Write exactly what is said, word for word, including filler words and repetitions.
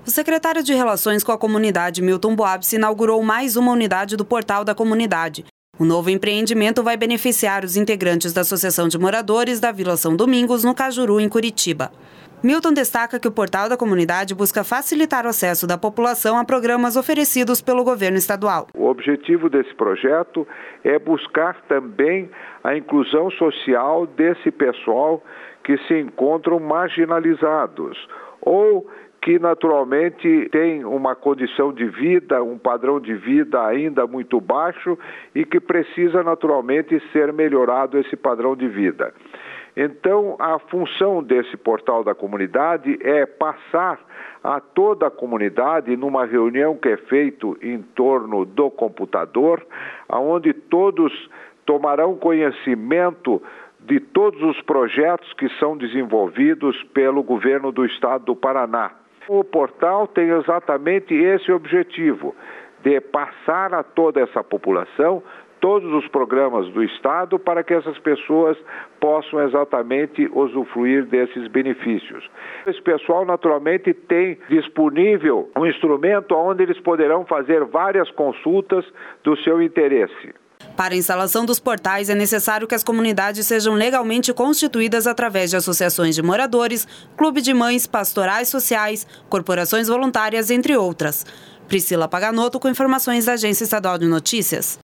O secretário de Relações com a Comunidade, Milton Boabsi, inaugurou mais uma unidade do Portal da Comunidade. O novo empreendimento vai beneficiar os integrantes da Associação de Moradores da Vila São Domingos, no Cajuru, em Curitiba. Milton destaca que o Portal da Comunidade busca facilitar o acesso da população a programas oferecidos pelo governo estadual. O objetivo desse projeto é buscar também a inclusão social desse pessoal que se encontram marginalizados ou que naturalmente tem uma condição de vida, um padrão de vida ainda muito baixo e que precisa naturalmente ser melhorado esse padrão de vida. Então, a função desse Portal da Comunidade é passar a toda a comunidade numa reunião que é feita em torno do computador, onde todos tomarão conhecimento de todos os projetos que são desenvolvidos pelo governo do estado do Paraná. O portal tem exatamente esse objetivo, de passar a toda essa população todos os programas do estado para que essas pessoas possam exatamente usufruir desses benefícios. Esse pessoal naturalmente tem disponível um instrumento onde eles poderão fazer várias consultas do seu interesse. Para a instalação dos portais, é necessário que as comunidades sejam legalmente constituídas através de associações de moradores, clube de mães, pastorais sociais, corporações voluntárias, entre outras. Priscila Paganoto, com informações da Agência Estadual de Notícias.